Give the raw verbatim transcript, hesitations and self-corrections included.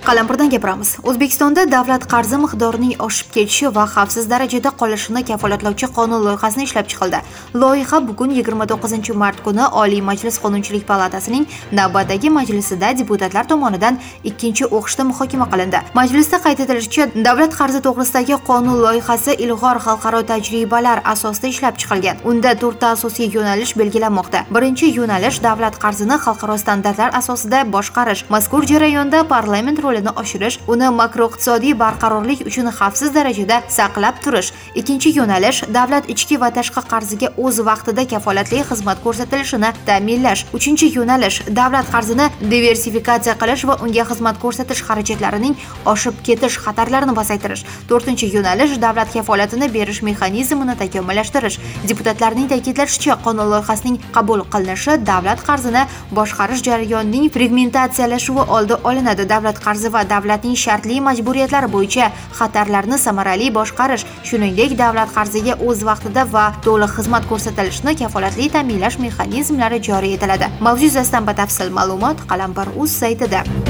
Qalampirdan gapiramiz. O'zbekistonda davlat qarzi miqdorining oshib ketishi va xavfsiz darajada qolishini kafolatlovchi qonun loyihasini ishlab chiqildi. Loyiha bugun yigirma to'qqizinchi mart kuni Oliy Majlis Qonunchilik palatasining navbatdagi majlisida deputatlar tomonidan ikkinchi o'qishda muhokama qilindi. Majlisda qayd etilishicha, davlat qarzi to'g'risidagi qonun loyihasi ilg'or xalqaro tajribalar asosida ishlab chiqilgan. Unda to'rtta asosiy yo'nalish belgilanmoqda. Birinchi yo'nalish davlat qarzini xalqaro standartlar asosida boshqarish. Mazkur jarayonda parlament rolini oshirish, uni makroiqtisodiy barqarorlik uchun xavfsiz darajada saqlab turish. Ikkinchi yo'nalish davlat ichki va tashqi qarziga o'z vaqtida kafolatli xizmat ko'rsatilishini ta'minlash. Uchinchi yo'nalish davlat qarzini diversifikatsiya qilish va unga xizmat ko'rsatish xarajatlarining oshib ketish xatarlarini pasaytirish. To'rtinchi yo'nalish davlat kafolatini berish mexanizmini takomillashtirish. Deputatlarning ta'kidlashicha, qonun loyihasining qabul qilinishi davlat qarzini boshqarish jarayonining fragmentatsiyalashuvi oldi olinadi. Davlat qarzi va davlatning shartli majburiyatlari bo'yicha xatarlarni samarali boshqarish, shuningdek davlat qarziga o'z vaqtida va to'liq xizmat ko'rsatilishini kafolatli ta'minlash mexanizmlari joriy etiladi. Mavzu yuzasidan batafsil ma'lumot Qalampir.uz saytida.